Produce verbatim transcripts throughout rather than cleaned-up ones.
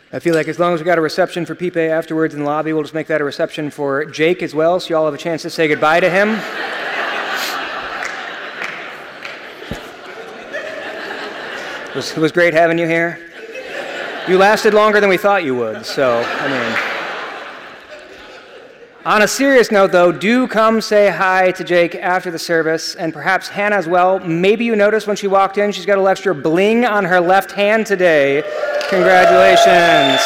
I feel like as long as we got a reception for Pipe afterwards in the lobby, we'll just make that a reception for Jake as well, so you all have a chance to say goodbye to him. it, was, it was great having you here. You lasted longer than we thought you would, so, I mean... On a serious note, though, do come say hi to Jake after the service, and perhaps Hannah as well. Maybe you noticed when she walked in, she's got a little extra bling on her left hand today. Congratulations.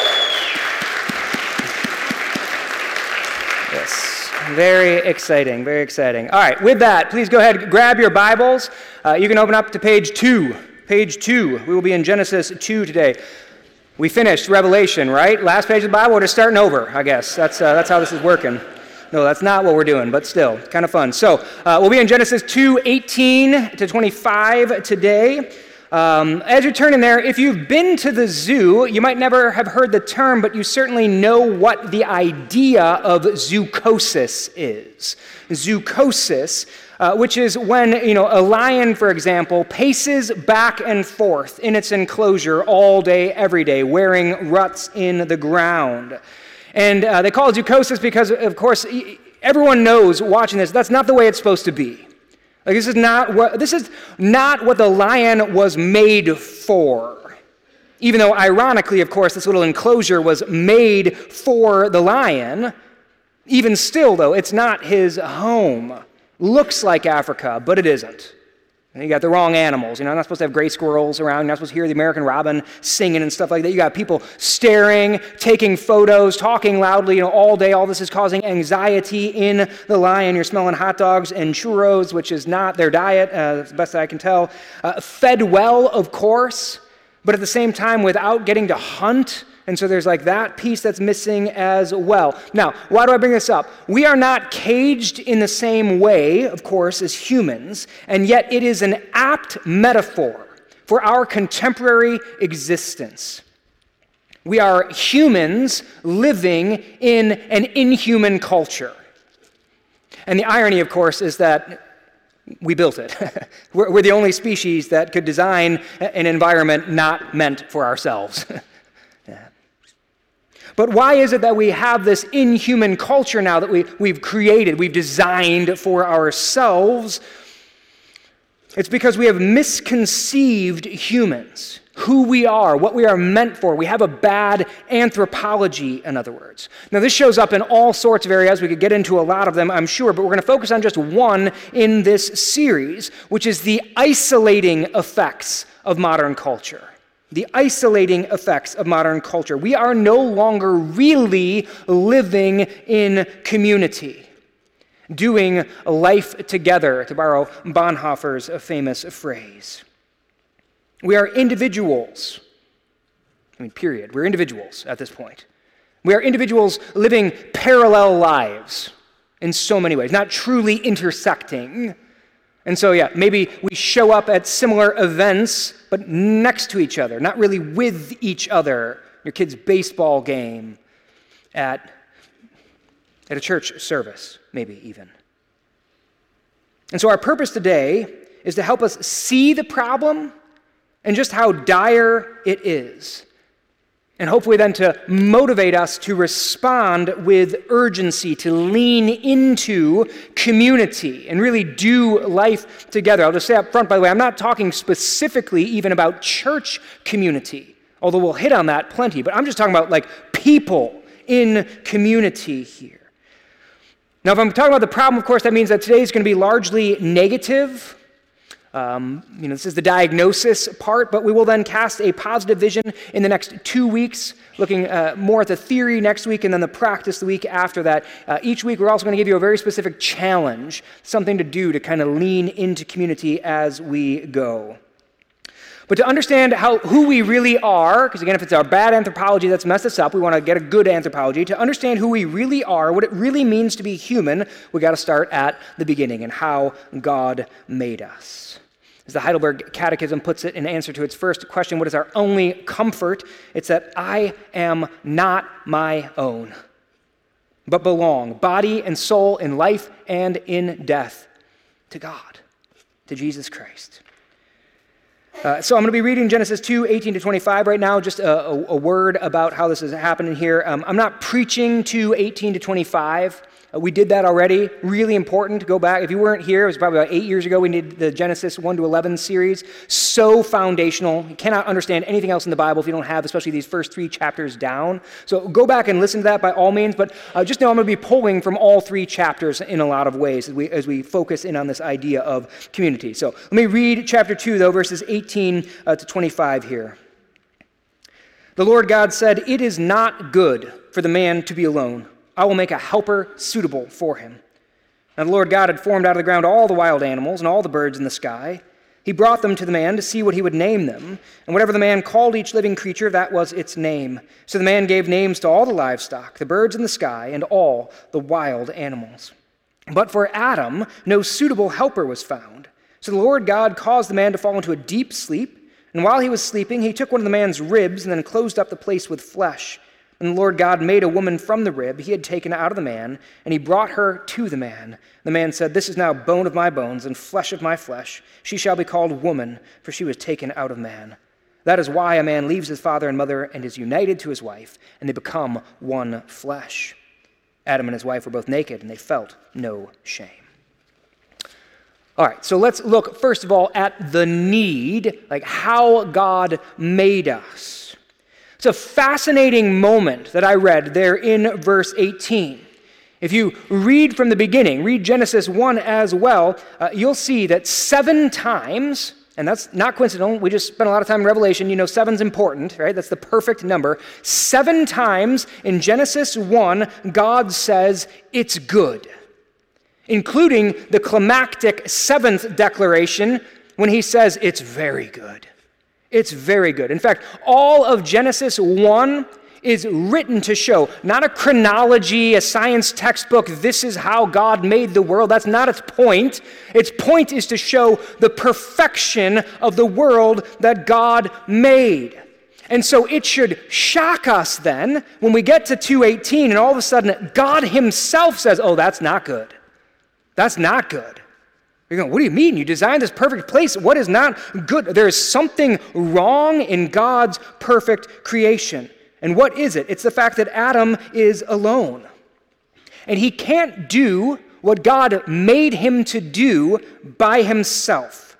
Yes, very exciting, very exciting. All right, with that, please go ahead, grab your Bibles. Uh, you can open up to page two. Page two. We will be in Genesis two today. We finished Revelation, right? Last page of the Bible, we're just starting over, I guess. That's uh, that's how this is working. No, that's not what we're doing, but still, kind of fun. So, uh, we'll be in Genesis two, eighteen to twenty-five today. Um, as you're turning there, if you've been to the zoo, you might never have heard the term, but you certainly know what the idea of zoochosis is. Zoochosis, uh, which is when, you know, a lion, for example, paces back and forth in its enclosure all day, every day, wearing ruts in the ground. And uh, they call it zoochosis because, of course, everyone knows watching this, that's not the way it's supposed to be. Like this is not what this is not what the lion was made for. Even though, ironically, of course, this little enclosure was made for the lion, even still, though, it's not his home. Looks like Africa, but it isn't. And you got the wrong animals. You know, you're not supposed to have gray squirrels around. You're not supposed to hear the American robin singing and stuff like that. You got people staring, taking photos, talking loudly, you know, all day. All this is causing anxiety in the lion. You're smelling hot dogs and churros, which is not their diet, uh, that's the best I can tell. Uh, fed well, of course, but at the same time without getting to hunt. And so there's like that piece that's missing as well. Now, why do I bring this up? We are not caged in the same way, of course, as humans, and yet it is an apt metaphor for our contemporary existence. We are humans living in an inhuman culture. And the irony, of course, is that we built it. we're, we're the only species that could design an environment not meant for ourselves. But why is it that we have this inhuman culture now that we, we've created, we've designed for ourselves? It's because we have misconceived humans, who we are, what we are meant for. We have a bad anthropology, in other words. Now, this shows up in all sorts of areas. We could get into a lot of them, I'm sure, but we're going to focus on just one in this series, which is the isolating effects of modern culture. The isolating effects of modern culture. We are no longer really living in community, doing life together, to borrow Bonhoeffer's famous phrase. We are individuals. I mean, period. We're individuals at this point. We are individuals living parallel lives in so many ways, not truly intersecting. And so, yeah, maybe we show up at similar events, but next to each other, not really with each other. Your kid's baseball game, at, at a church service, maybe even. And so our purpose today is to help us see the problem and just how dire it is. And hopefully then to motivate us to respond with urgency, to lean into community and really do life together. I'll just say up front, by the way, I'm not talking specifically even about church community, although we'll hit on that plenty, but I'm just talking about like people in community here. Now, if I'm talking about the problem, of course, that means that today is going to be largely negative. Um, you know, this is the diagnosis part, but we will then cast a positive vision in the next two weeks, looking uh, more at the theory next week and then the practice the week after that. Uh, each week, we're also going to give you a very specific challenge, something to do to kind of lean into community as we go. But to understand how who we really are, because again, if it's our bad anthropology that's messed us up, we want to get a good anthropology. To understand who we really are, what it really means to be human, we got to start at the beginning and how God made us. As the Heidelberg Catechism puts it in answer to its first question, what is our only comfort? It's that I am not my own, but belong, body and soul, in life and in death, to God, to Jesus Christ. Uh, so I'm going to be reading Genesis two, eighteen to twenty-five right now, just a, a, a word about how this is happening here. Um, I'm not preaching to eighteen to twenty-five. Uh, we did that already. Really important to go back. If you weren't here, it was probably about eight years ago, we did the Genesis one to eleven series. So foundational. You cannot understand anything else in the Bible if you don't have, especially these first three chapters down. So go back and listen to that by all means, but uh, just know I'm going to be pulling from all three chapters in a lot of ways as we, as we focus in on this idea of community. So let me read chapter two, though, verses eighteen uh, to twenty-five here. The Lord God said, "It is not good for the man to be alone. I will make a helper suitable for him." Now the Lord God had formed out of the ground all the wild animals and all the birds in the sky. He brought them to the man to see what he would name them. And whatever the man called each living creature, that was its name. So the man gave names to all the livestock, the birds in the sky, and all the wild animals. But for Adam, no suitable helper was found. So the Lord God caused the man to fall into a deep sleep. And while he was sleeping, he took one of the man's ribs and then closed up the place with flesh. And the Lord God made a woman from the rib he had taken out of the man, and he brought her to the man. The man said, "This is now bone of my bones and flesh of my flesh. She shall be called woman, for she was taken out of man." That is why a man leaves his father and mother and is united to his wife, and they become one flesh. Adam and his wife were both naked, and they felt no shame. All right, so let's look, first of all, at the need, like how God made us. It's a fascinating moment that I read there in verse eighteen. If you read from the beginning, read Genesis one as well, uh, you'll see that seven times, and that's not coincidental, we just spent a lot of time in Revelation, you know seven's important, right? That's the perfect number. Seven times in Genesis one, God says it's good, including the climactic seventh declaration when he says it's very good. It's very good. In fact, all of Genesis one is written to show, not a chronology, a science textbook, this is how God made the world. That's not its point. Its point is to show the perfection of the world that God made. And so it should shock us then when we get to two eighteen and all of a sudden God himself says, "Oh, that's not good. That's not good." You're going, "What do you mean? You designed this perfect place. What is not good?" There is something wrong in God's perfect creation. And what is it? It's the fact that Adam is alone. And he can't do what God made him to do by himself.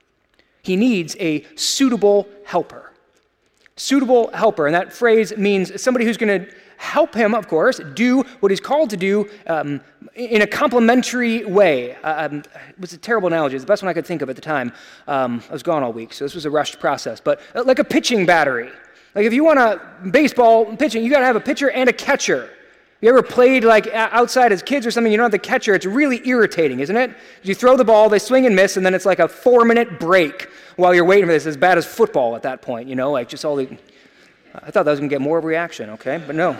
He needs a suitable helper. Suitable helper. And that phrase means somebody who's going to help him, of course, do what he's called to do um, in a complementary way. Um, it was a terrible analogy. It's the best one I could think of at the time. Um, I was gone all week, so this was a rushed process. But like a pitching battery. Like if you want a baseball pitching, you got to have a pitcher and a catcher. You ever played like outside as kids or something, you don't have the catcher, it's really irritating, isn't it? You throw the ball, they swing and miss, and then it's like a four-minute break while you're waiting for this, as bad as football at that point, you know, like just all the... I thought that was going to get more of a reaction, okay? But no.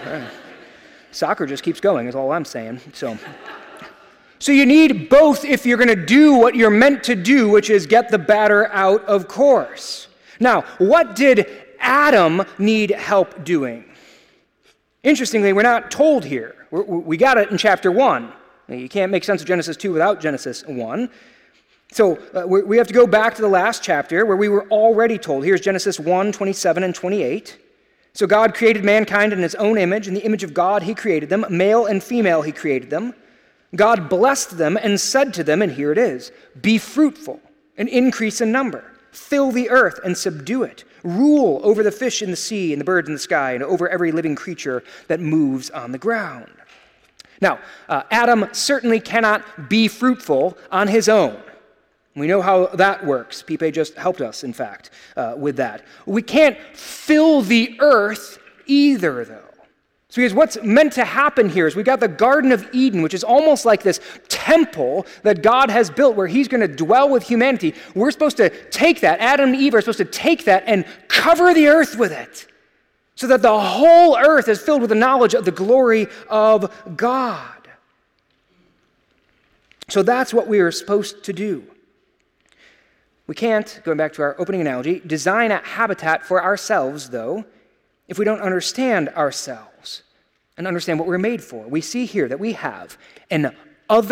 Soccer just keeps going is all I'm saying. So, so you need both if you're going to do what you're meant to do, which is get the batter out of course. Now, what did Adam need help doing? Interestingly, we're not told here. We're, we got it in chapter one. You can't make sense of Genesis two without Genesis one. So uh, we, we have to go back to the last chapter where we were already told. Here's Genesis one, twenty-seven and twenty-eight. So God created mankind in his own image. In the image of God, he created them. Male and female, he created them. God blessed them and said to them, and here it is, "Be fruitful and increase in number. Fill the earth and subdue it. Rule over the fish in the sea and the birds in the sky and over every living creature that moves on the ground." Now, uh, Adam certainly cannot be fruitful on his own. We know how that works. Pipe just helped us, in fact, uh, with that. We can't fill the earth either, though. So because what's meant to happen here is we've got the Garden of Eden, which is almost like this temple that God has built where he's going to dwell with humanity. We're supposed to take that, Adam and Eve are supposed to take that and cover the earth with it so that the whole earth is filled with the knowledge of the glory of God. So that's what we are supposed to do. We can't, going back to our opening analogy, design a habitat for ourselves, though, if we don't understand ourselves and understand what we're made for. We see here that we have an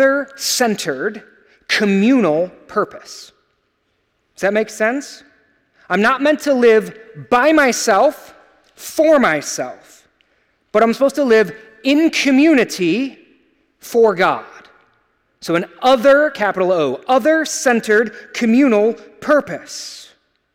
other-centered communal purpose. Does that make sense? I'm not meant to live by myself, for myself, but I'm supposed to live in community for God. So an other, capital O, other-centered communal purpose.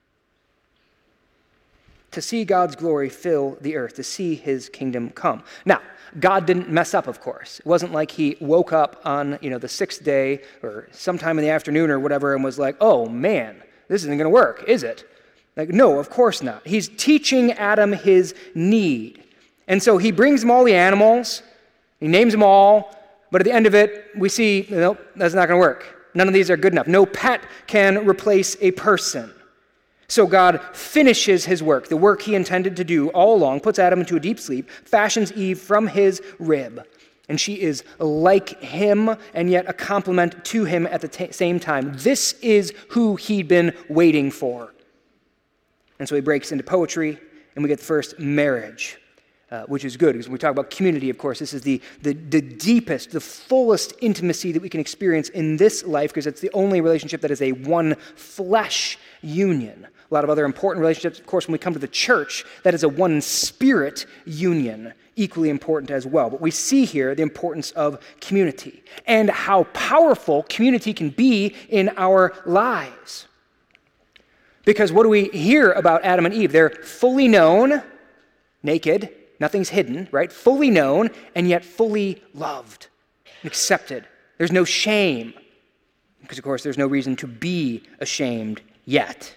To see God's glory fill the earth, to see his kingdom come. Now, God didn't mess up, of course. It wasn't like he woke up on, you know, the sixth day or sometime in the afternoon or whatever and was like, oh man, this isn't going to work, is it? Like, no, of course not. He's teaching Adam his need. And so he brings him all the animals, he names them all, but at the end of it, we see, nope, that's not going to work. None of these are good enough. No pet can replace a person. So God finishes his work, the work he intended to do all along, puts Adam into a deep sleep, fashions Eve from his rib. And she is like him and yet a complement to him at the t- same time. This is who he'd been waiting for. And so he breaks into poetry, and we get the first marriage, uh, which is good. Because when we talk about community, of course, this is the, the, the deepest, the fullest intimacy that we can experience in this life, because it's the only relationship that is a one flesh union. A lot of other important relationships, of course, when we come to the church, that is a one spirit union, equally important as well. But we see here the importance of community and how powerful community can be in our lives. Because what do we hear about Adam and Eve? They're fully known, naked, nothing's hidden, right? Fully known, and yet fully loved and accepted. There's no shame, because of course there's no reason to be ashamed yet.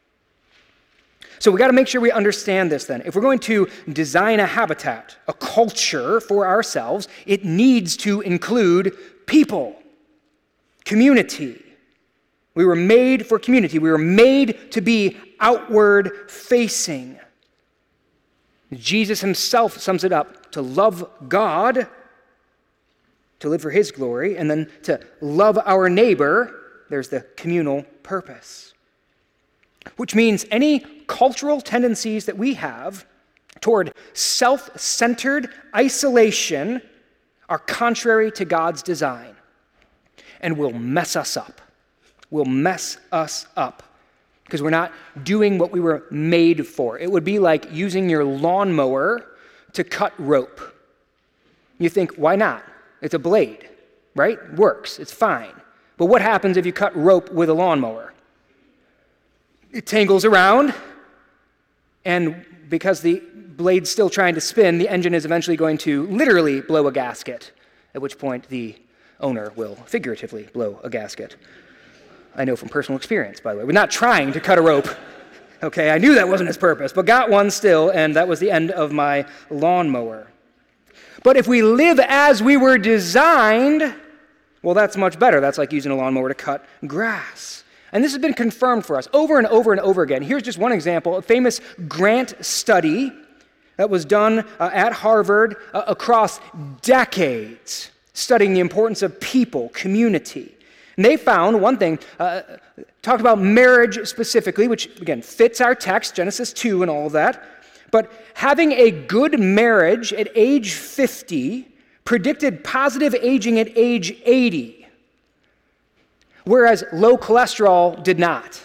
So we got to make sure we understand this then. If we're going to design a habitat, a culture for ourselves, it needs to include people, community. We were made for community. We were made to be outward facing. Jesus himself sums it up: to love God, to live for his glory, and then to love our neighbor. There's the communal purpose. Which means any cultural tendencies that we have toward self-centered isolation are contrary to God's design and will mess us up. Will mess us up because we're not doing what we were made for. It would be like using your lawnmower to cut rope. You think, why not? It's a blade, right? It works. It's fine. But what happens if you cut rope with a lawnmower? It tangles around, and because the blade's still trying to spin, the engine is eventually going to literally blow a gasket, at which point the owner will figuratively blow a gasket. I know from personal experience, by the way. We're not trying to cut a rope. Okay, I knew that wasn't his purpose, but got one still, and that was the end of my lawnmower. But if we live as we were designed, well, that's much better. That's like using a lawnmower to cut grass. And this has been confirmed for us over and over and over again. Here's just one example, a famous Grant study that was done uh, at Harvard uh, across decades, studying the importance of people, community. And they found one thing, uh, talked about marriage specifically, which, again, fits our text, Genesis two and all of that. But having a good marriage at age fifty predicted positive aging at age eighty, whereas low cholesterol did not.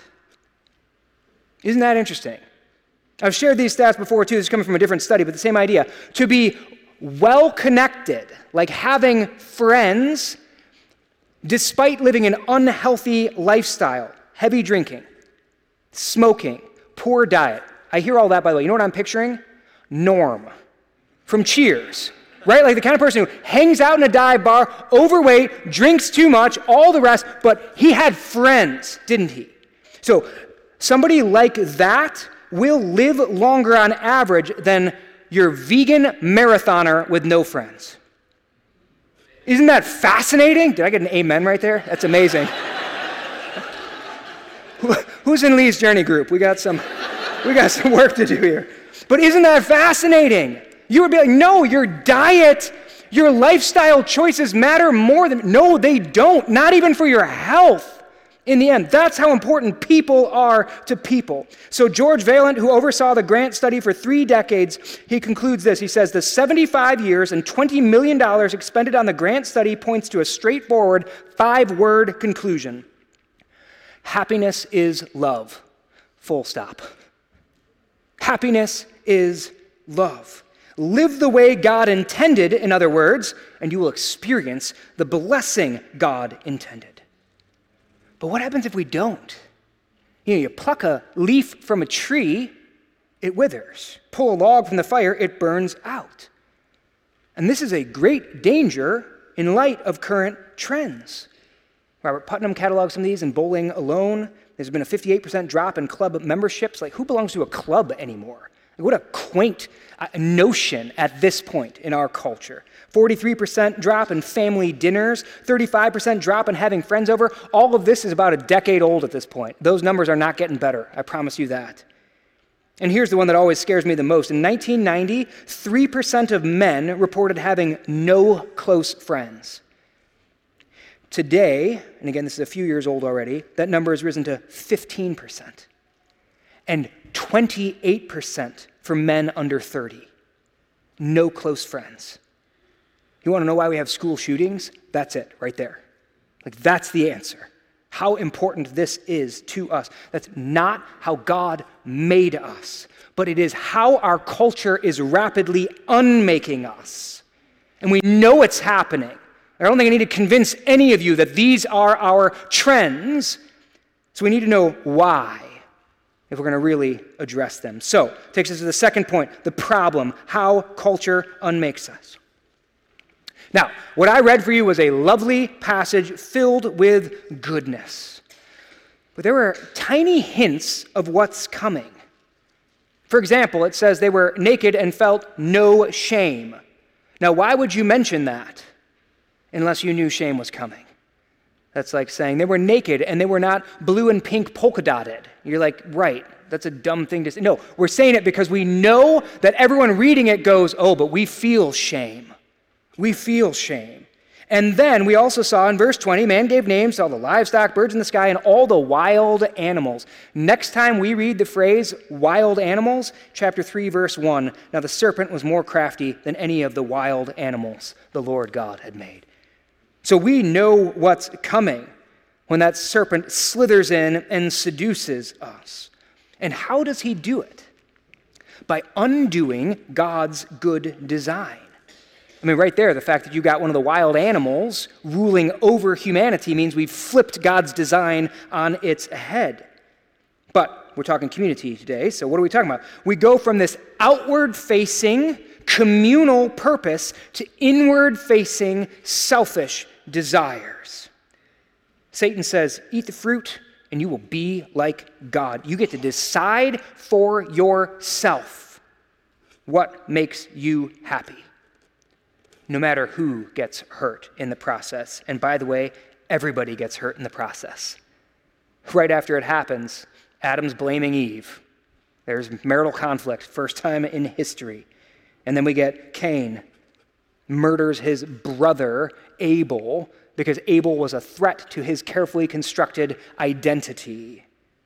Isn't that interesting? I've shared these stats before, too. This is coming from a different study, but the same idea. To be well-connected, like having friends, despite living an unhealthy lifestyle, heavy drinking, smoking, poor diet. I hear all that, by the way. You know what I'm picturing? Norm from Cheers, right? Like the kind of person who hangs out in a dive bar, overweight, drinks too much, all the rest, but he had friends, didn't he? So somebody like that will live longer on average than your vegan marathoner with no friends. Isn't that fascinating? Did I get an amen right there? That's amazing. Who's in Lee's Journey group? We got some, we got some work to do here. But isn't that fascinating? You would be like, no, your diet, your lifestyle choices matter more than, no, they don't, not even for your health. In the end, that's how important people are to people. So George Valent, who oversaw the Grant study for three decades, he concludes this. He says, the seventy-five years and twenty million dollars expended on the Grant study points to a straightforward five-word conclusion. Happiness is love. Full stop. Happiness is love. Live the way God intended, in other words, and you will experience the blessing God intended. But what happens if we don't? You know, you pluck a leaf from a tree, it withers. Pull a log from the fire, it burns out. And this is a great danger in light of current trends. Robert Putnam cataloged some of these in Bowling Alone. There's been a fifty-eight percent drop in club memberships. Like, who belongs to a club anymore? Like, what a quaint uh, notion at this point in our culture. forty-three percent drop in family dinners, thirty-five percent drop in having friends over. All of this is about a decade old at this point. Those numbers are not getting better, I promise you that. And here's the one that always scares me the most. In nineteen ninety, three percent of men reported having no close friends. Today, and again, this is a few years old already, that number has risen to fifteen percent. And twenty-eight percent for men under thirty. No close friends. You want to know why we have school shootings? That's it, right there. Like, that's the answer. How important this is to us. That's not how God made us, but it is how our culture is rapidly unmaking us. And we know it's happening. I don't think I need to convince any of you that these are our trends. So we need to know why if we're going to really address them. So, it takes us to the second point, the problem, how culture unmakes us. Now, what I read for you was a lovely passage filled with goodness. But there were tiny hints of what's coming. For example, it says they were naked and felt no shame. Now, why would you mention that unless you knew shame was coming? That's like saying they were naked and they were not blue and pink polka dotted. You're like, right, that's a dumb thing to say. No, we're saying it because we know that everyone reading it goes, oh, but we feel shame. We feel shame. And then we also saw in verse twenty, man gave names to all the livestock, birds in the sky, and all the wild animals. Next time we read the phrase wild animals, chapter three, verse one, now the serpent was more crafty than any of the wild animals the Lord God had made. So we know what's coming when that serpent slithers in and seduces us. And how does he do it? By undoing God's good design. I mean, right there, the fact that you got one of the wild animals ruling over humanity means we've flipped God's design on its head. But we're talking community today, so what are we talking about? We go from this outward-facing, communal purpose to inward-facing, selfish desires. Satan says, eat the fruit and you will be like God. You get to decide for yourself what makes you happy, no matter who gets hurt in the process. And by the way, everybody gets hurt in the process. Right after it happens, Adam's blaming Eve. There's marital conflict, first time in history. And then we get Cain murders his brother Abel because Abel was a threat to his carefully constructed identity.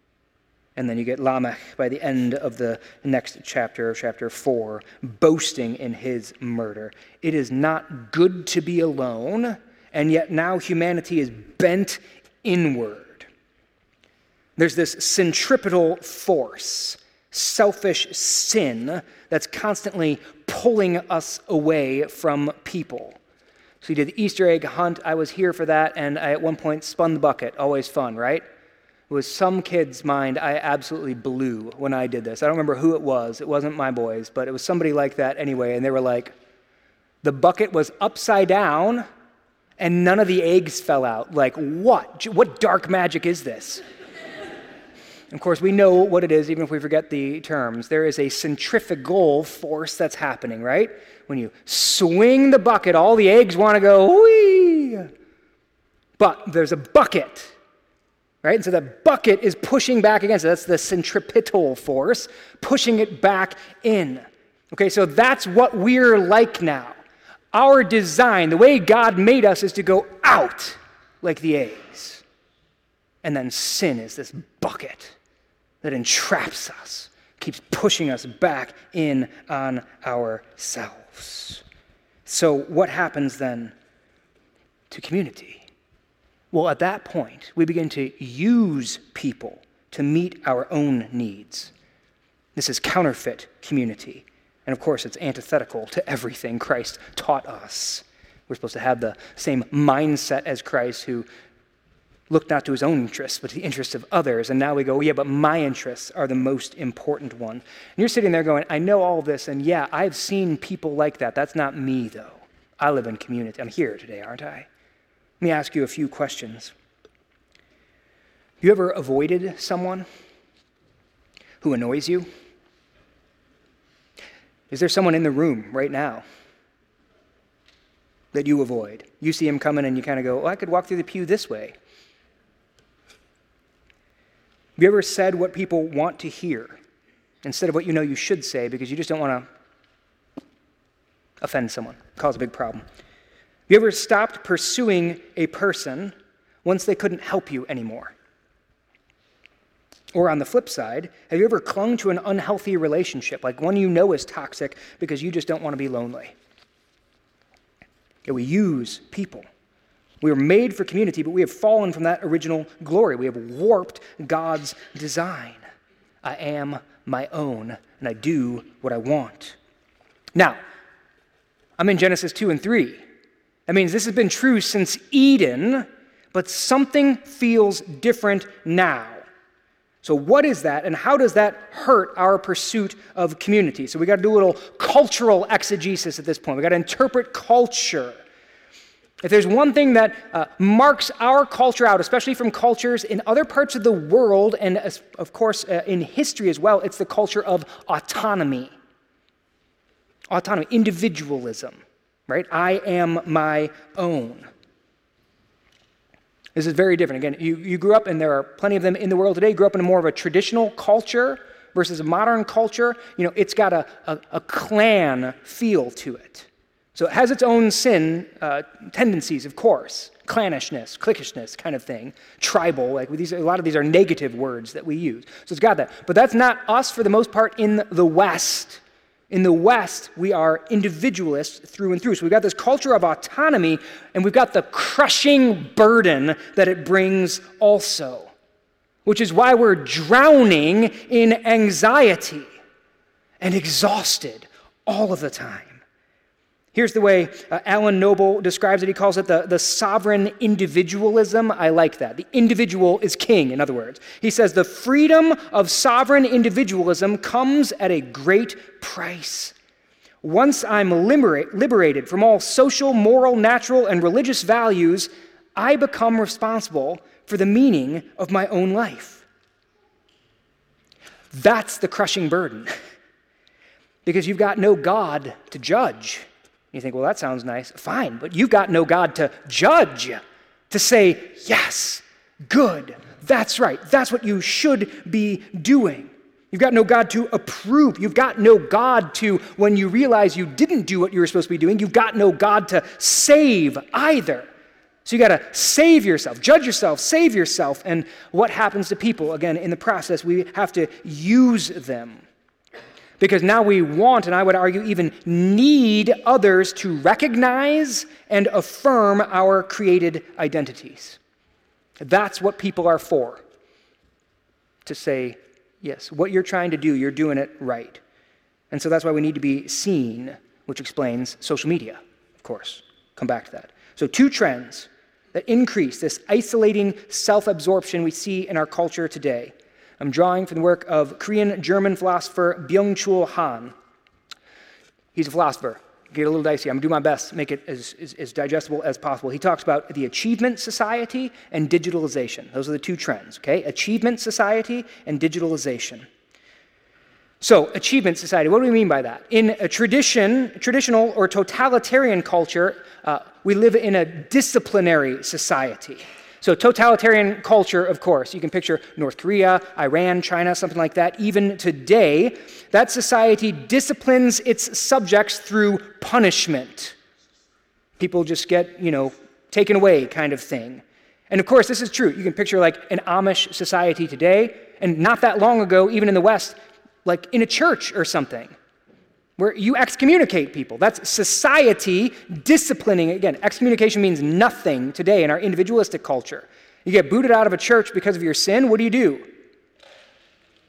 And then you get Lamech by the end of the next chapter, chapter four, boasting in his murder. It is not good to be alone, and yet now humanity is bent inward. There's this centripetal force, selfish sin, that's constantly pulling us away from people. So we did the Easter egg hunt. I was here for that, and I at one point spun the bucket. Always fun, right? It was some kid's mind I absolutely blew when I did this. I don't remember who it was. It wasn't my boys, but it was somebody like that anyway. And they were like, the bucket was upside down and none of the eggs fell out. Like, what? What dark magic is this? Of course, we know what it is, even if we forget the terms. There is a centrifugal force that's happening, right? When you swing the bucket, all the eggs want to go, whee! But there's a bucket. Right? And so that bucket is pushing back against it. That's the centripetal force, pushing it back in. Okay, so that's what we're like now. Our design, the way God made us, is to go out like the eggs. And then sin is this bucket that entraps us, keeps pushing us back in on ourselves. So what happens then to community? Well, at that point, we begin to use people to meet our own needs. This is counterfeit community. And of course, it's antithetical to everything Christ taught us. We're supposed to have the same mindset as Christ, who looked not to his own interests, but to the interests of others. And now we go, yeah, but my interests are the most important one. And you're sitting there going, I know all this, and yeah, I've seen people like that. That's not me, though. I live in community. I'm here today, aren't I? Let me ask you a few questions. Have you ever avoided someone who annoys you? Is there someone in the room right now that you avoid? You see him coming and you kind of go, well, I could walk through the pew this way. Have you ever said what people want to hear instead of what you know you should say because you just don't want to offend someone, cause a big problem? Have you ever stopped pursuing a person once they couldn't help you anymore? Or on the flip side, have you ever clung to an unhealthy relationship, like one you know is toxic because you just don't want to be lonely? Yeah, we use people. We were made for community, but we have fallen from that original glory. We have warped God's design. I am my own, and I do what I want. Now, I'm in Genesis two and three. That means this has been true since Eden, but something feels different now. So what is that, and how does that hurt our pursuit of community? So we got to do a little cultural exegesis at this point. We got to interpret culture. If there's one thing that uh, marks our culture out, especially from cultures in other parts of the world, and as, of course uh, in history as well, it's the culture of autonomy. Autonomy, individualism, right? I am my own. This is very different. Again, you, you grew up, and there are plenty of them in the world today, you grew up in a more of a traditional culture versus a modern culture. You know, it's got a, a, a clan feel to it. So it has its own sin uh, tendencies, of course. Clannishness, cliquishness kind of thing. Tribal, like these, a lot of these are negative words that we use. So it's got that. But that's not us for the most part in the West. In the West, we are individualists through and through. So we've got this culture of autonomy, and we've got the crushing burden that it brings also, which is why we're drowning in anxiety and exhausted all of the time. Here's the way uh, Alan Noble describes it. He calls it the, the sovereign individualism. I like that. The individual is king, in other words. He says the freedom of sovereign individualism comes at a great price. Once I'm liberate, liberated from all social, moral, natural, and religious values, I become responsible for the meaning of my own life. That's the crushing burden. Because you've got no God to judge. You think, well, that sounds nice. Fine, but you've got no God to judge, to say, yes, good, that's right, that's what you should be doing. You've got no God to approve. You've got no God to, when you realize you didn't do what you were supposed to be doing, you've got no God to save either. So you got to save yourself, judge yourself, save yourself. And what happens to people? Again, in the process, we have to use them. Because now we want, and I would argue even need, others to recognize and affirm our created identities. That's what people are for. To say, yes, what you're trying to do, you're doing it right. And so that's why we need to be seen, which explains social media, of course. Come back to that. So two trends that increase this isolating self-absorption we see in our culture today. I'm drawing from the work of Korean-German philosopher Byung-Chul Han. He's a philosopher. Get a little dicey. I'm going to do my best to make it as, as, as digestible as possible. He talks about the achievement society and digitalization. Those are the two trends, okay? Achievement society and digitalization. So, achievement society, what do we mean by that? In a tradition, traditional or totalitarian culture, uh, we live in a disciplinary society. So totalitarian culture, of course, you can picture North Korea, Iran, China, something like that. Even today, that society disciplines its subjects through punishment. People just get, you know, taken away kind of thing. And of course, this is true. You can picture like an Amish society today, and not that long ago, even in the West, like in a church or something, where you excommunicate people. That's society disciplining. Again, excommunication means nothing today in our individualistic culture. You get booted out of a church because of your sin, what do you do?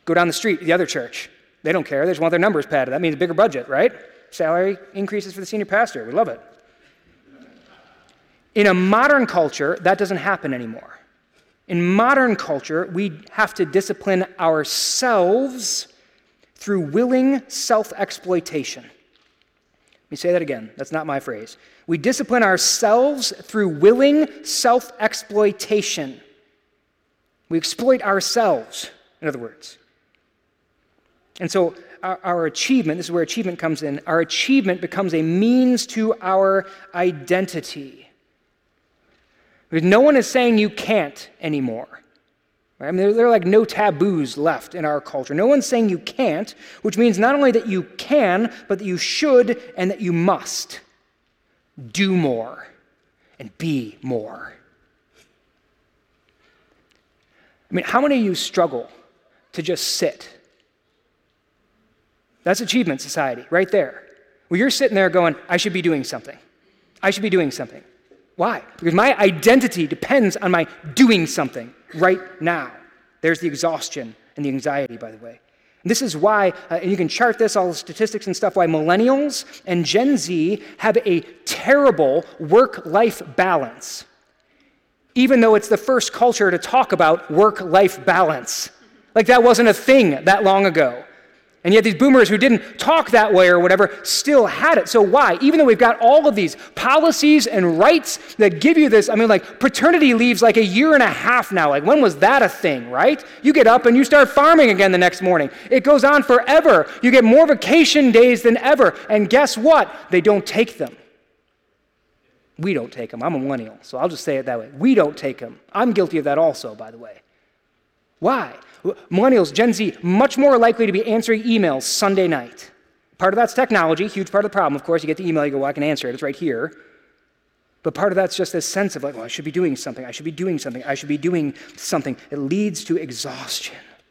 Go down the street to the other church. They don't care. They just want their numbers padded. That means a bigger budget, right? Salary increases for the senior pastor. We love it. In a modern culture, that doesn't happen anymore. In modern culture, we have to discipline ourselves through willing self-exploitation. Let me say that again. That's not my phrase. We discipline ourselves through willing self-exploitation. We exploit ourselves, in other words. And so our, our achievement, this is where achievement comes in, our achievement becomes a means to our identity. Because no one is saying you can't anymore. Right? I mean, there, there are like no taboos left in our culture. No one's saying you can't, which means not only that you can, but that you should and that you must do more and be more. I mean, how many of you struggle to just sit? That's achievement society right there. Where you're sitting there going, I should be doing something. I should be doing something. Why? Because my identity depends on my doing something right now. There's the exhaustion and the anxiety, by the way. And this is why, uh, and you can chart this, all the statistics and stuff, why millennials and Gen Z have a terrible work-life balance, even though it's the first culture to talk about work-life balance. Like that wasn't a thing that long ago. And yet these boomers who didn't talk that way or whatever still had it. So why? Even though we've got all of these policies and rights that give you this, I mean, like paternity leave's like a year and a half now. Like when was that a thing, right? You get up and you start farming again the next morning. It goes on forever. You get more vacation days than ever. And guess what? They don't take them. We don't take them. I'm a millennial, so I'll just say it that way. We don't take them. I'm guilty of that also, by the way. Why? Millennials, Gen Z, much more likely to be answering emails Sunday night. Part of that's technology, huge part of the problem. Of course, you get the email, you go, well, I can answer it, it's right here. But part of that's just this sense of like, well, I should be doing something, I should be doing something, I should be doing something. It leads to exhaustion,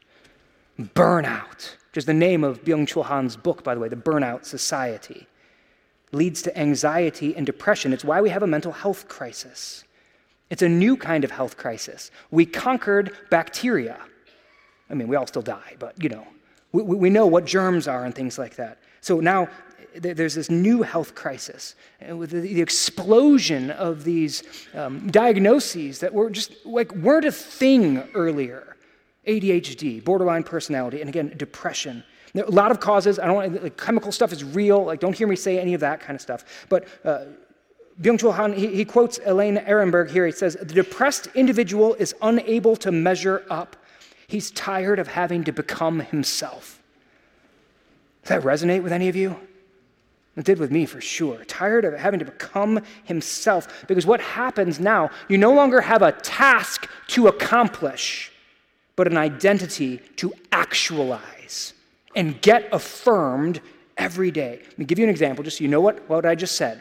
burnout, which is the name of Byung-Chul Han's book, by the way, The Burnout Society. Leads to anxiety and depression. It's why we have a mental health crisis. It's a new kind of health crisis. We conquered bacteria. I mean, we all still die, but, you know, we, we know what germs are and things like that. So now there's this new health crisis and with the, the explosion of these um, diagnoses that were just, like, weren't a thing earlier. A D H D, borderline personality, and again, depression. There are a lot of causes. I don't want, like, chemical stuff is real. Like, don't hear me say any of that kind of stuff. But uh, Byung-Chul Han, he, he quotes Elaine Ehrenberg here. He says, the depressed individual is unable to measure up. He's tired of having to become himself. Does that resonate with any of you? It did with me for sure. Tired of having to become himself. Because what happens now, you no longer have a task to accomplish, but an identity to actualize and get affirmed every day. Let me give you an example, just so you know what, what I just said.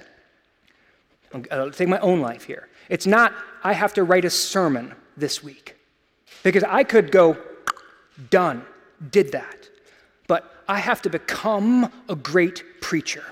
I'll take my own life here. It's not, I have to write a sermon this week. Because I could go, done, did that. But I have to become a great preacher.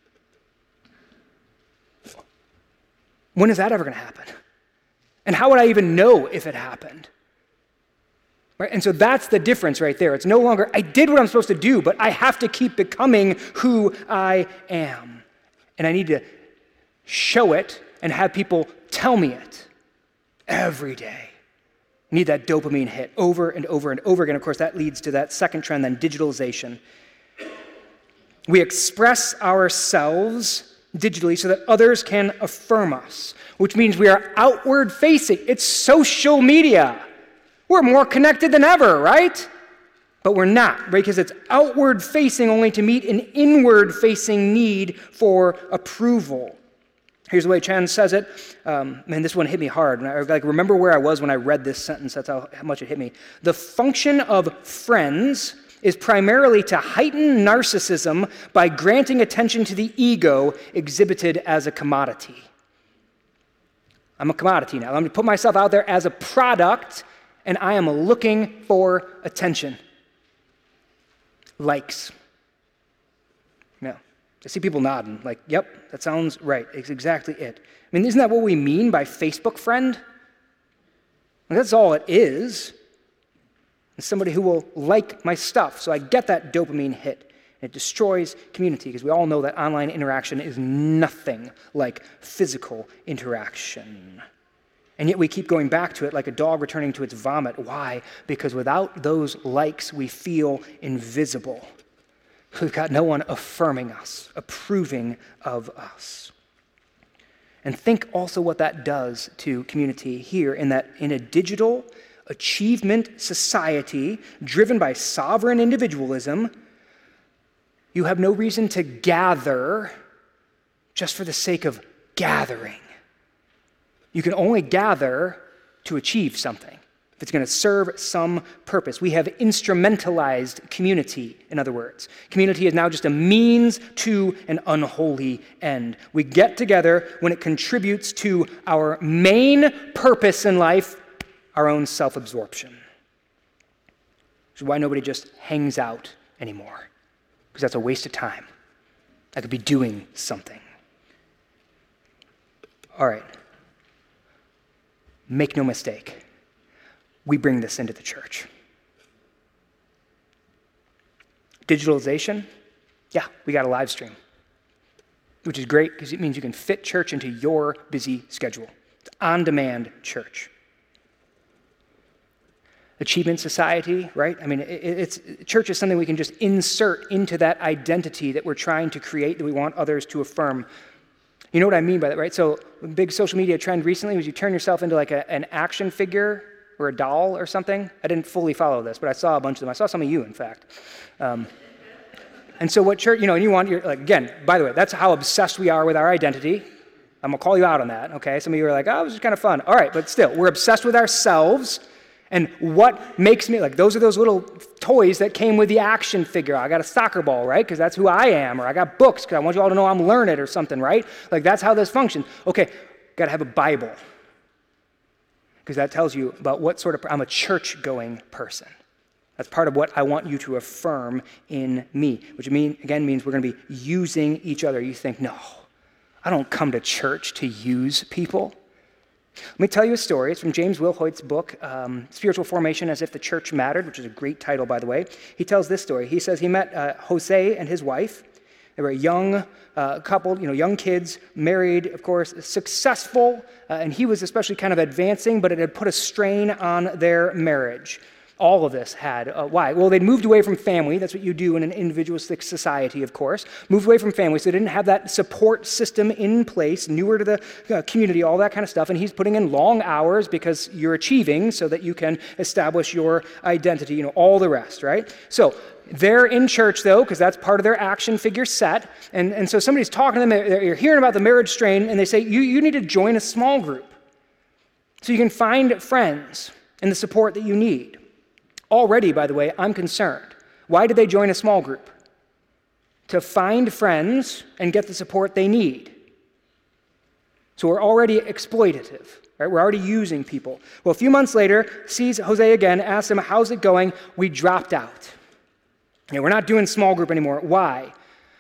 When is that ever going to happen? And how would I even know if it happened? Right? And so that's the difference right there. It's no longer, I did what I'm supposed to do, but I have to keep becoming who I am. And I need to show it and have people tell me it every day. Need that dopamine hit over and over and over again. Of course, that leads to that second trend, then digitalization. We express ourselves digitally so that others can affirm us, which means we are outward facing. It's social media. We're more connected than ever, right? But we're not, right? Because it's outward facing only to meet an inward facing need for approval. Here's the way Chan says it. Um, man, this one hit me hard. I like, remember where I was when I read this sentence. That's how, how much it hit me. The function of friends is primarily to heighten narcissism by granting attention to the ego exhibited as a commodity. I'm a commodity now. I'm going to put myself out there as a product, and I am looking for attention. Likes. No. I see people nodding, like, yep, that sounds right. It's exactly it. I mean, isn't that what we mean by Facebook friend? Like, that's all it is. and somebody who will like my stuff. So I get that dopamine hit. It destroys community because we all know that online interaction is nothing like physical interaction. And yet we keep going back to it like a dog returning to its vomit. Why? Because without those likes, we feel invisible. We've got no one affirming us, approving of us. And think also what that does to community here, in that in a digital achievement society driven by sovereign individualism, you have no reason to gather just for the sake of gathering. You can only gather to achieve something, if it's going to serve some purpose. We have instrumentalized community, in other words. Community is now just a means to an unholy end. We get together when it contributes to our main purpose in life, our own self-absorption. Which is why nobody just hangs out anymore, because that's a waste of time. I could be doing something. All right. Make no mistake, we bring this into the church. Digitalization, yeah, we got a live stream, which is great because it means you can fit church into your busy schedule. It's on-demand church. Achievement society, right? I mean, it, it's church is something we can just insert into that identity that we're trying to create, that we want others to affirm. You know what I mean by that, right? So a big social media trend recently was you turn yourself into like a, an action figure or a doll or something. I didn't fully follow this, but I saw a bunch of them. I saw some of you, in fact. Um, and so what church, you know, and you want, your, like, again, by the way, that's how obsessed we are with our identity. I'm going to call you out on that, okay? Some of you are like, oh, it was just kind of fun. All right, but still, we're obsessed with ourselves. And what makes me, like, those are those little toys that came with the action figure. I got a soccer ball, right? Because that's who I am. Or I got books because I want you all to know I'm learned or something, right? Like, that's how this functions. Okay, got to have a Bible. Because that tells you about what sort of, I'm a church-going person. That's part of what I want you to affirm in me. Which, mean, again, means we're going to be using each other. You think, no, I don't come to church to use people. Let me tell you a story. It's from James Wilhoit's book, um, Spiritual Formation as If the Church Mattered, which is a great title, by the way. He tells this story. He says he met uh, Jose and his wife. They were a young uh, couple, you know, young kids, married, of course, successful, uh, and he was especially kind of advancing, but it had put a strain on their marriage. All of this had. Uh, why? Well, they'd moved away from family. That's what you do in an individualistic society, of course. Moved away from family, so they didn't have that support system in place, newer to the uh, community, all that kind of stuff. And he's putting in long hours because you're achieving so that you can establish your identity, you know, all the rest, right? So they're in church, though, because that's part of their action figure set. And, and so somebody's talking to them, they're, you're hearing about the marriage strain, and they say, you, you need to join a small group so you can find friends and the support that you need. Already, by the way, I'm concerned. Why did they join a small group? To find friends and get the support they need. So we're already exploitative, right? We're already using people. Well, a few months later, sees Jose again, asks him, how's it going? We dropped out. You know, we're not doing small group anymore. Why?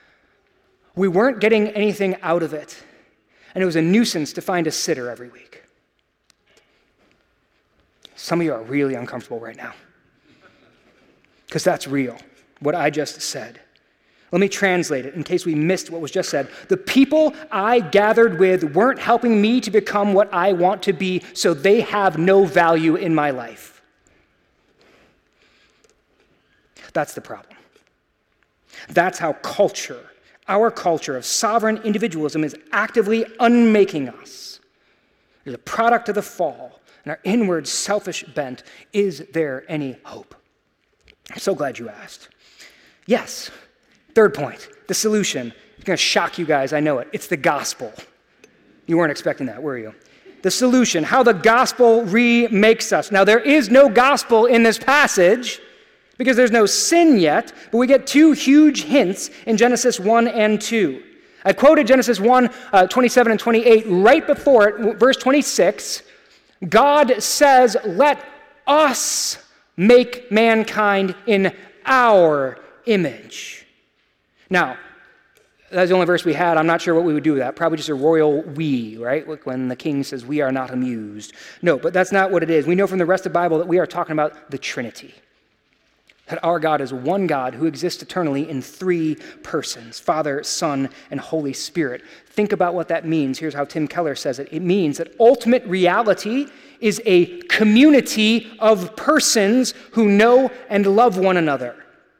We weren't getting anything out of it. And it was a nuisance to find a sitter every week. Some of you are really uncomfortable right now. Because that's real, what I just said. Let me translate it in case we missed what was just said. The people I gathered with weren't helping me to become what I want to be, so they have no value in my life. That's the problem. That's how culture, our culture of sovereign individualism, is actively unmaking us. It's a product of the fall and our inward selfish bent. Is there any hope? I'm so glad you asked. Yes. Third point, the solution. It's going to shock you guys, I know it. It's the gospel. You weren't expecting that, were you? The solution, how the gospel remakes us. Now, there is no gospel in this passage because there's no sin yet, but we get two huge hints in Genesis one and two. I quoted Genesis one, uh, twenty-seven and twenty-eight. Right before it, verse twenty-six, God says, let us make mankind in our image. Now, that's the only verse we had. I'm not sure what we would do with that. Probably just a royal we, right? Like when the king says, we are not amused. No, but that's not what it is. We know from the rest of the Bible that we are talking about the Trinity. that our God is one God who exists eternally in three persons, Father, Son, and Holy Spirit. Think about what that means. Here's how Tim Keller says it. It means that ultimate reality is a community of persons who know and love one another.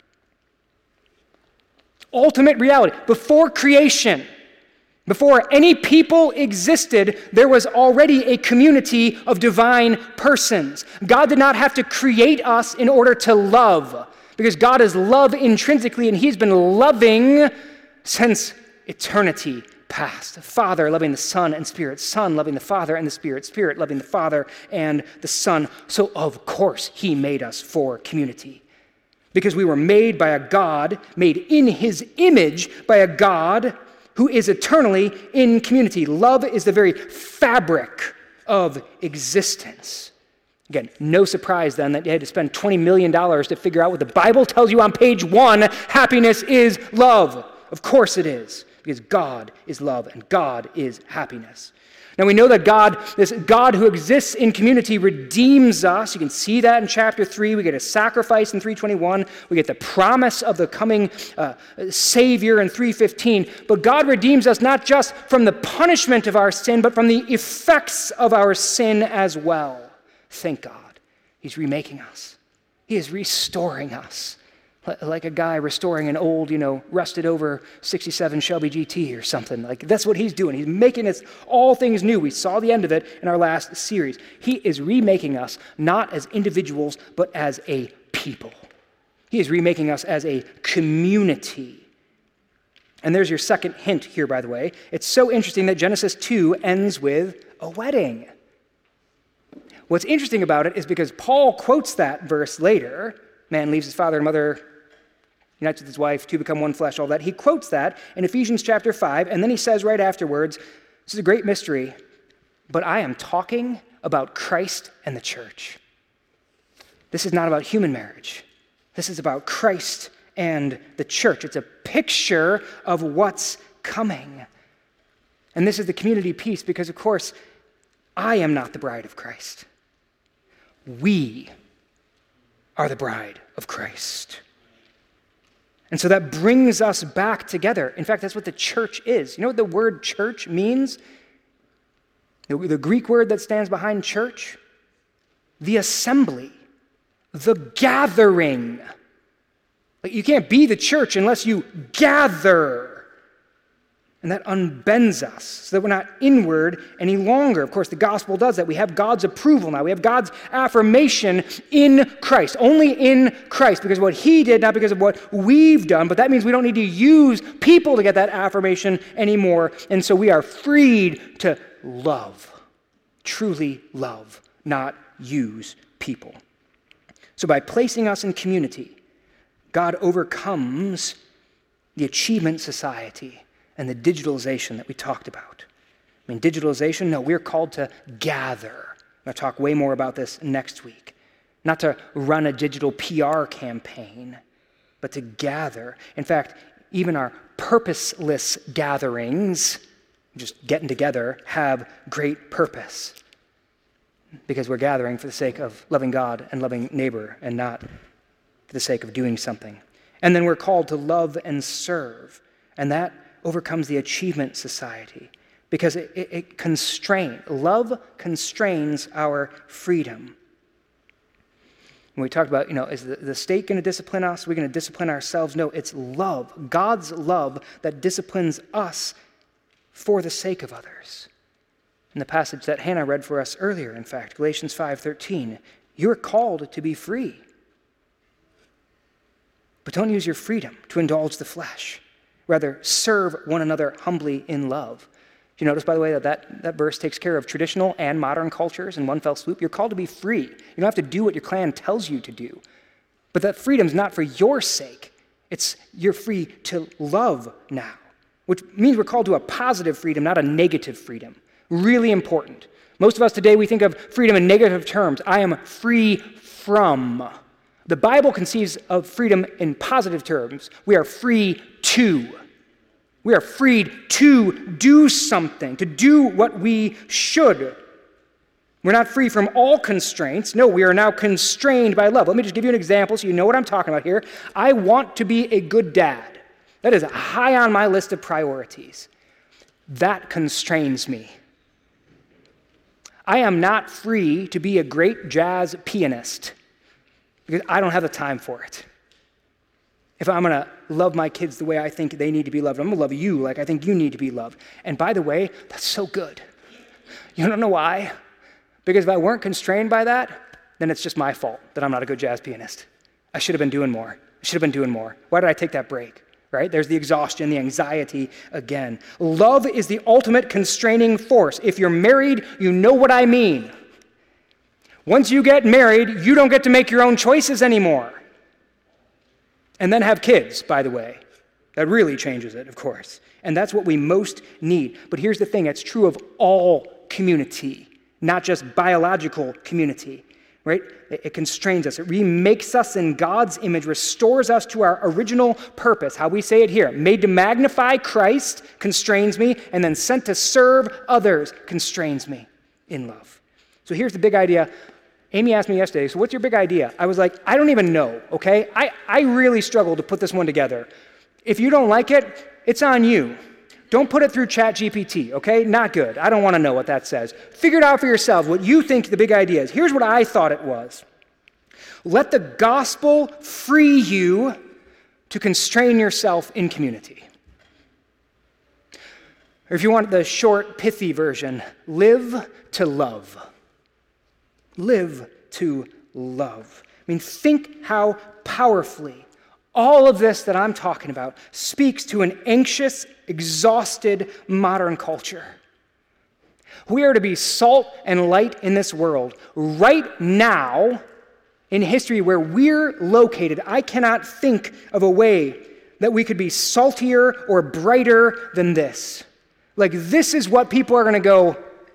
Ultimate reality. Before creation, before any people existed, there was already a community of divine persons. God did not have to create us in order to love, because God is love intrinsically, and he's been loving since eternity past. Father loving the Son and Spirit, Son loving the Father and the Spirit, Spirit loving the Father and the Son. So of course he made us for community, because we were made by a God, made in his image by a God who is eternally in community. Love is the very fabric of existence. Again, no surprise then that you had to spend twenty million dollars to figure out what the Bible tells you on page one, happiness is love. Of course it is, because God is love and God is happiness. Now we know that God, this God who exists in community, redeems us. You can see that in chapter three. We get a sacrifice in three twenty-one. We get the promise of the coming uh, Savior in three fifteen. But God redeems us not just from the punishment of our sin, but from the effects of our sin as well. Thank God. He's remaking us. He is restoring us. Like a guy restoring an old, you know, rusted over sixty-seven Shelby G T or something. Like that's what he's doing. He's making us all things new. We saw the end of it in our last series. He is remaking us not as individuals, but as a people. He is remaking us as a community. And there's your second hint here, by the way. It's so interesting that Genesis two ends with a wedding. What's interesting about it is because Paul quotes that verse later. Man leaves his father and mother, unites with his wife, two become one flesh, all that. He quotes that in Ephesians chapter five, and then he says right afterwards, this is a great mystery, but I am talking about Christ and the church. This is not about human marriage. This is about Christ and the church. It's a picture of what's coming. And this is the community piece because, of course, I am not the bride of Christ. We are the bride of Christ. And so that brings us back together. In fact, that's what the church is. You know what the word church means? The, the Greek word that stands behind church? The assembly, the gathering. Like you can't be the church unless you gather. And that unbends us so that we're not inward any longer. Of course, the gospel does that. We have God's approval now. We have God's affirmation in Christ, only in Christ, because of what he did, not because of what we've done. But that means we don't need to use people to get that affirmation anymore. And so we are freed to love, truly love, not use people. So by placing us in community, God overcomes the achievement society and the digitalization that we talked about. I mean, digitalization, no, we're called to gather. I'm going to talk way more about this next week. Not to run a digital P R campaign, but to gather. In fact, even our purposeless gatherings, just getting together, have great purpose. Because we're gathering for the sake of loving God and loving neighbor and not for the sake of doing something. And then we're called to love and serve. And that overcomes the achievement society because it, it, it constrains, love constrains our freedom. When we talked about, you know, is the, the state going to discipline us? Are we going to discipline ourselves? No, it's love, God's love that disciplines us for the sake of others. In the passage that Hannah read for us earlier, in fact, Galatians five thirteen, you're called to be free. But don't use your freedom to indulge the flesh. Rather, serve one another humbly in love. Do you notice, by the way, that, that that verse takes care of traditional and modern cultures in one fell swoop? You're called to be free. You don't have to do what your clan tells you to do. But that freedom's not for your sake. It's you're free to love now, which means we're called to a positive freedom, not a negative freedom. Really important. Most of us today, we think of freedom in negative terms. I am free from. The Bible conceives of freedom in positive terms. We are free to. We are freed to do something, to do what we should. We're not free from all constraints. No, we are now constrained by love. Let me just give you an example so you know what I'm talking about here. I want to be a good dad. That is high on my list of priorities. That constrains me. I am not free to be a great jazz pianist because I don't have the time for it. If I'm going to love my kids the way I think they need to be loved, I'm going to love you like I think you need to be loved. And by the way, that's so good. You don't know why? Because if I weren't constrained by that, then it's just my fault that I'm not a good jazz pianist. I should have been doing more. I should have been doing more. Why did I take that break? Right? There's the exhaustion, the anxiety again. Love is the ultimate constraining force. If you're married, you know what I mean. Once you get married, you don't get to make your own choices anymore. And then have kids, by the way. That really changes it, of course. And that's what we most need. But here's the thing, it's true of all community, not just biological community, right? It, it constrains us. It remakes us in God's image, restores us to our original purpose. How we say it here, made to magnify Christ constrains me, and then sent to serve others constrains me in love. So here's the big idea. Amy asked me yesterday, so what's your big idea? I was like, I don't even know, okay? I, I really struggled to put this one together. If you don't like it, it's on you. Don't put it through ChatGPT, okay? Not good. I don't want to know what that says. Figure it out for yourselves, what you think the big idea is. Here's what I thought it was. Let the gospel free you to constrain yourself in community. Or if you want the short, pithy version, live to love. Live to love. I mean, think how powerfully all of this that I'm talking about speaks to an anxious, exhausted modern culture. We are to be salt and light in this world. Right now, in history where we're located, I cannot think of a way that we could be saltier or brighter than this. Like, this is what people are going to go,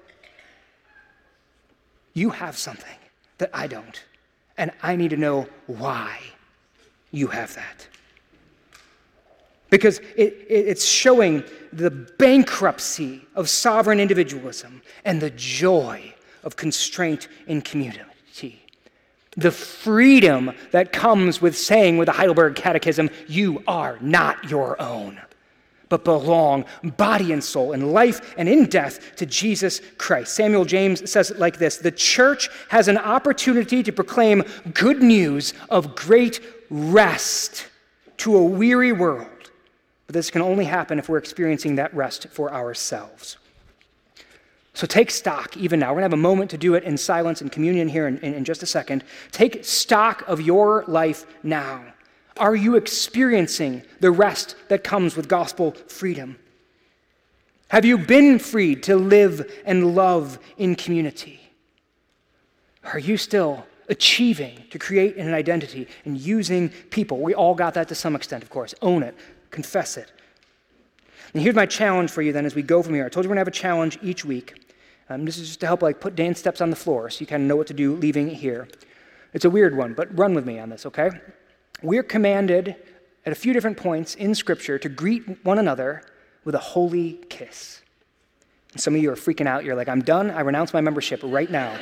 you have something that I don't, and I need to know why you have that. Because it, it, it's showing the bankruptcy of sovereign individualism and the joy of constraint in community. The freedom that comes with saying with the Heidelberg Catechism, you are not your own, but belong body and soul in life and in death to Jesus Christ. Samuel James says it like this: the church has an opportunity to proclaim good news of great rest to a weary world. But this can only happen if we're experiencing that rest for ourselves. So take stock even now. We're going to have a moment to do it in silence and communion here in, in, in just a second. Take stock of your life now. Are you experiencing the rest that comes with gospel freedom? Have you been freed to live and love in community? Are you still achieving to create an identity and using people? We all got that to some extent, of course. Own it. Confess it. And here's my challenge for you then as we go from here. I told you we're going to have a challenge each week. Um, this is just to help like put Dan's steps on the floor so you kind of know what to do leaving here. It's a weird one, but run with me on this, okay? We're commanded at a few different points in Scripture to greet one another with a holy kiss. And some of you are freaking out. You're like, I'm done. I renounce my membership right now.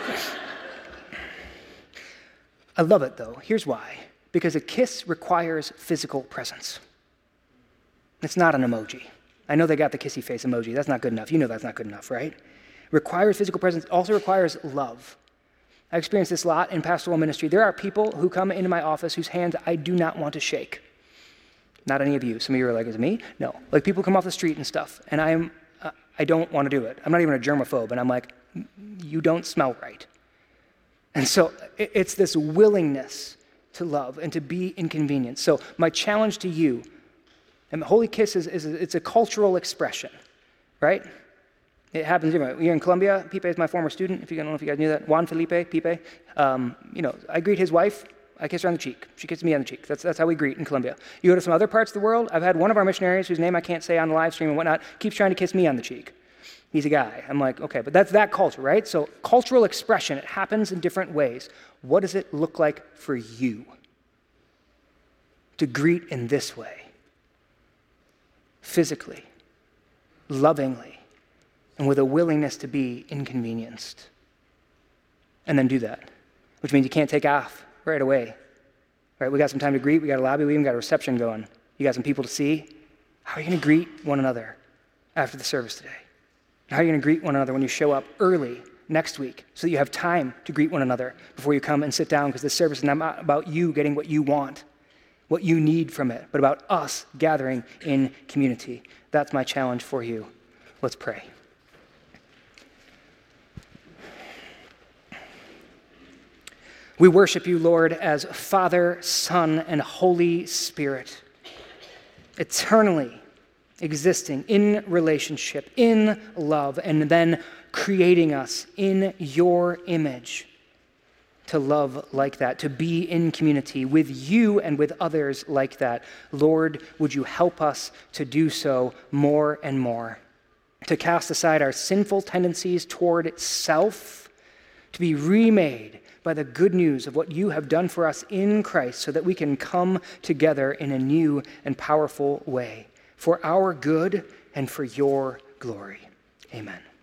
I love it, though. Here's why. Because a kiss requires physical presence. It's not an emoji. I know they got the kissy face emoji. That's not good enough. You know that's not good enough, right? Requires physical presence. Also requires love. I experienced this a lot in pastoral ministry. There are people who come into my office whose hands I do not want to shake. Not any of you. Some of you are like, is it me? No. Like people come off the street and stuff, and I am, uh, I don't want to do it. I'm not even a germaphobe, and I'm like, you don't smell right. And so it, it's this willingness to love and to be inconvenienced. So my challenge to you, and the holy kiss is, is it's a cultural expression, right? It happens everywhere. Here in Colombia, Pipe is my former student. If you don't know if you guys knew that, Juan Felipe Pipe. Um, you know, I greet his wife. I kiss her on the cheek. She kisses me on the cheek. That's that's how we greet in Colombia. You go to some other parts of the world. I've had one of our missionaries, whose name I can't say on the live stream and whatnot, keeps trying to kiss me on the cheek. He's a guy. I'm like, okay, but that's that culture, right? So cultural expression, it happens in different ways. What does it look like for you to greet in this way? Physically, lovingly, and with a willingness to be inconvenienced. and then do that, which means you can't take off right away. Right? We got some time to greet. We got a lobby. We even got a reception going. You got some people to see. How are you going to greet one another after the service today? How are you going to greet one another when you show up early next week so that you have time to greet one another before you come and sit down? Because this service is not about you getting what you want, what you need from it, but about us gathering in community. That's my challenge for you. Let's pray. We worship you, Lord, as Father, Son, and Holy Spirit, eternally existing in relationship, in love, and then creating us in your image to love like that, to be in community with you and with others like that. Lord, would you help us to do so more and more, to cast aside our sinful tendencies toward self, to be remade by the good news of what you have done for us in Christ so that we can come together in a new and powerful way for our good and for your glory. Amen.